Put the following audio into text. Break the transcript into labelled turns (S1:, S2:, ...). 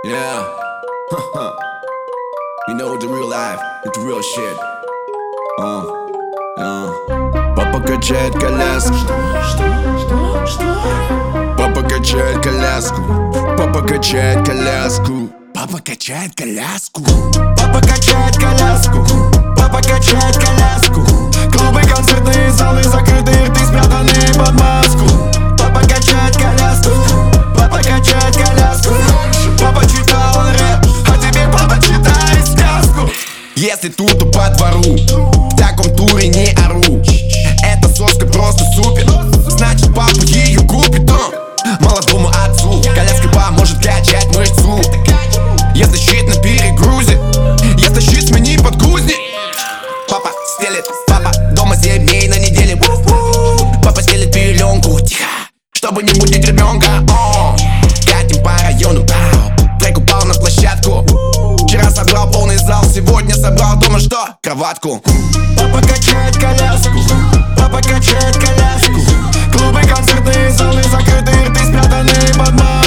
S1: Yeah. You know the real life, it's real shit. Папа качает коляску. Папа качает коляску. Папа качает коляску. Папа качает коляску.
S2: Папа качает коляску. Папа качает коляску. Клубы, концертные залы, закрытые рты, спрятанные под маску. Папа качает коляску. Папа качает коляску. Папа читал рэп, а теперь папа читает сказку.
S1: Если тут, то по двору, в таком туре не ору. Эта соска просто супер, значит папа ее купит. Молодому отцу коляска поможет качать мышцу. Если щит на перегрузе, если щит смени подгузник. Папа стелит, папа дома 7 дней на неделе. Папа стелит пеленку, тихо, чтобы не будить ребенка. Катим по району, трек упал на площадку. Вчера собрал полный зал, сегодня собрал дома что? Кроватку.
S2: Папа качает коляску. Папа качает коляску. Клубы, концертные залы, закрытые рты, спрятанные под маску.